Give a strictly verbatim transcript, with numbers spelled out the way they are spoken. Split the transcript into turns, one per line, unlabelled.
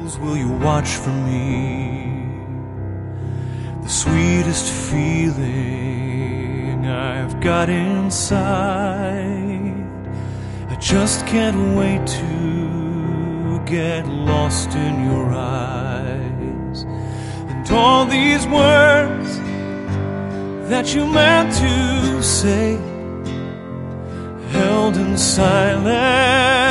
angels, will you watch for me? The sweetest feeling I've got inside. I just can't wait to get lost in your eyes. And all these words that you meant to say, held in silence,